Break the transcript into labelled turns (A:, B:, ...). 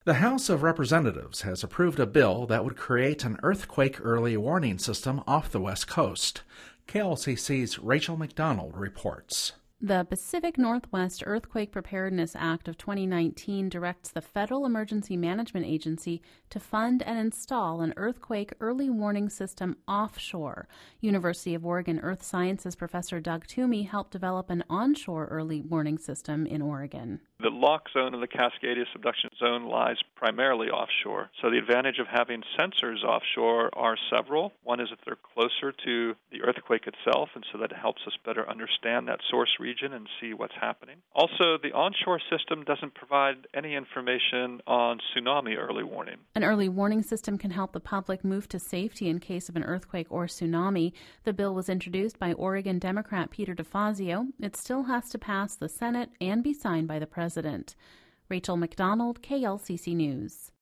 A: The House of Representatives has approved a bill that would create an earthquake early warning system off the West Coast. KLCC's Rachel McDonald reports.
B: The Pacific Northwest Earthquake Preparedness Act of 2019 directs the Federal Emergency Management Agency to fund and install an earthquake early warning system offshore. University of Oregon Earth Sciences professor Doug Toomey helped develop an onshore early warning system in Oregon.
C: The lock zone of the Cascadia subduction zone lies primarily offshore. So the advantage of having sensors offshore are several. One is that they're closer to the earthquake itself, and so that helps us better understand that source region and see what's happening. Also, the onshore system doesn't provide any information on tsunami early warning.
B: An early warning system can help the public move to safety in case of an earthquake or tsunami. The bill was introduced by Oregon Democrat Peter DeFazio. It still has to pass the Senate and be signed by the President. Rachel McDonald, KLCC News.